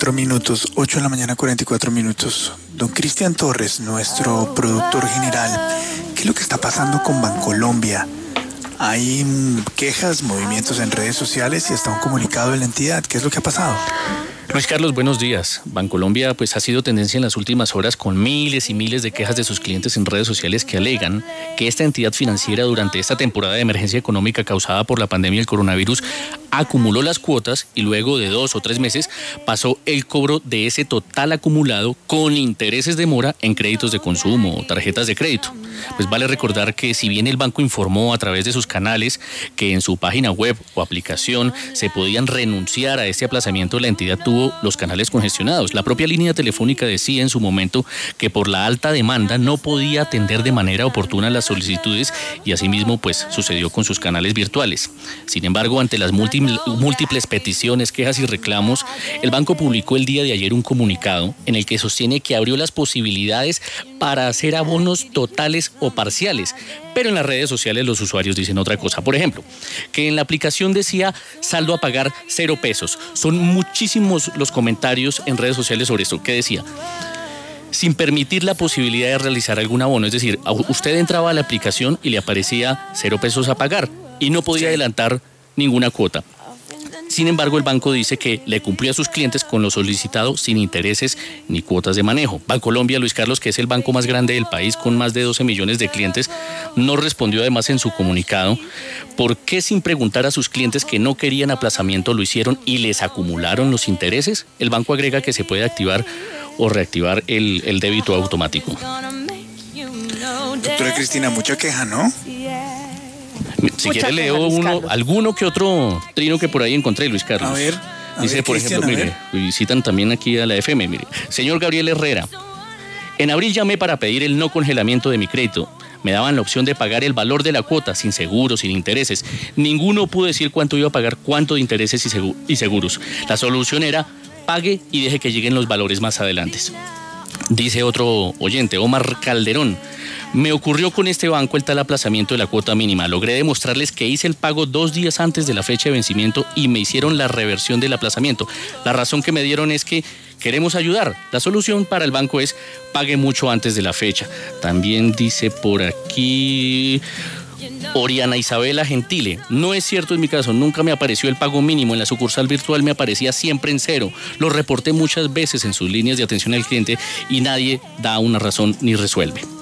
minutos, 8 de la mañana, 44 minutos. Don Cristian Torres, nuestro productor general, ¿qué es lo que está pasando con Bancolombia? Hay quejas, movimientos en redes sociales y hasta un comunicado de la entidad. ¿Qué es lo que ha pasado? Luis Carlos, buenos días. Bancolombia pues ha sido tendencia en las últimas horas con miles y miles de quejas de sus clientes en redes sociales que alegan que esta entidad financiera durante esta temporada de emergencia económica causada por la pandemia del coronavirus acumuló las cuotas y luego de 2 o 3 meses pasó el cobro de ese total acumulado con intereses de mora en créditos de consumo o tarjetas de crédito. Pues vale recordar que si bien el banco informó a través de sus canales que en su página web o aplicación se podían renunciar a este aplazamiento, la entidad tuvo los canales congestionados. La propia línea telefónica decía en su momento que por la alta demanda no podía atender de manera oportuna las solicitudes y asimismo pues sucedió con sus canales virtuales. Sin embargo, ante las múltiples peticiones, quejas y reclamos, el banco publicó el día de ayer un comunicado en el que sostiene que abrió las posibilidades para hacer abonos totales o parciales, pero en las redes sociales los usuarios dicen otra cosa. Por ejemplo, que en la aplicación decía saldo a pagar 0 pesos. Son muchísimos los comentarios en redes sociales sobre esto. ¿Qué decía? Sin permitir la posibilidad de realizar algún abono, es decir, usted entraba a la aplicación y le aparecía 0 pesos a pagar y no podía adelantar ninguna cuota. Sin embargo, el banco dice que le cumplió a sus clientes con lo solicitado sin intereses ni cuotas de manejo. Bancolombia, Luis Carlos, que es el banco más grande del país con más de 12 millones de clientes, no respondió además en su comunicado por qué sin preguntar a sus clientes que no querían aplazamiento lo hicieron y les acumularon los intereses. El banco agrega que se puede activar o reactivar el débito automático. Doctora Cristina, mucha queja, ¿no? Si quiere leo alguno que otro trino que por ahí encontré, Luis Carlos. A ver, dice, por Cristian, ejemplo, mire, visitan también aquí a la FM, mire. Señor Gabriel Herrera, en abril llamé para pedir el no congelamiento de mi crédito. Me daban la opción de pagar el valor de la cuota, sin seguros, sin intereses. Ninguno pudo decir cuánto iba a pagar, cuánto de intereses y seguros. La solución era pague y deje que lleguen los valores más adelante. Dice otro oyente, Omar Calderón. Me ocurrió con este banco el tal aplazamiento de la cuota mínima. Logré demostrarles que hice el pago 2 días antes de la fecha de vencimiento y me hicieron la reversión del aplazamiento. La razón que me dieron es que queremos ayudar. La solución para el banco es pague mucho antes de la fecha. También dice por aquí Oriana Isabela Gentile. No es cierto en mi caso, nunca me apareció el pago mínimo. En la sucursal virtual me aparecía siempre en 0. Lo reporté muchas veces en sus líneas de atención al cliente y nadie da una razón ni resuelve.